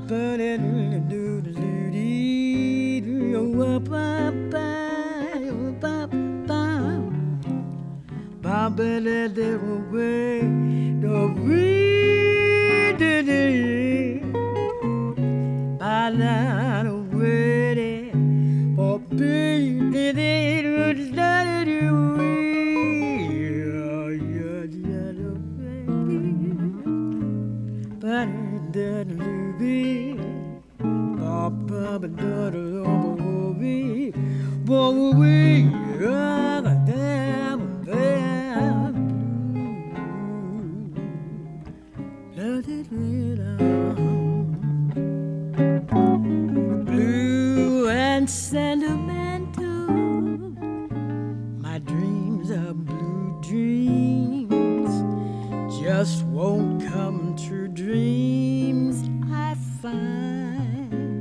Blue and sentimental, my dreams are blue dreams, just won't come true dreams I find.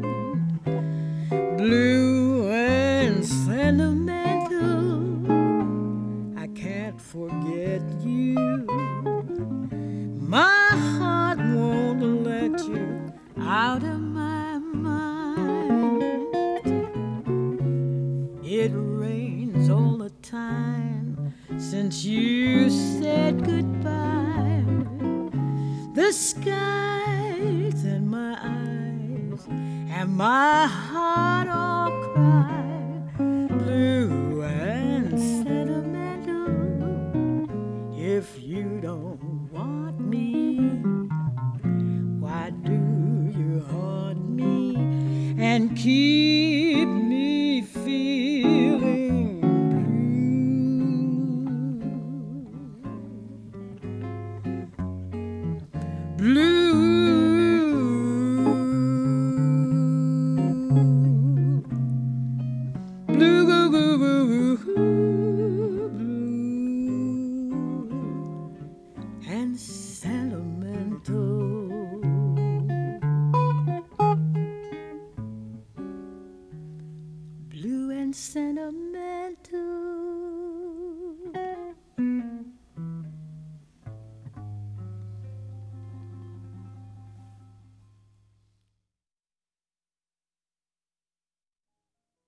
Blue and sentimental, I can't forget you. My heart won't let you out of my mind. It rains all the time since you said goodbye. The skies and my eyes and my heart all cry. Blue and sentimental, if you don't want me, why do you haunt me and keep me feeling blue? Blue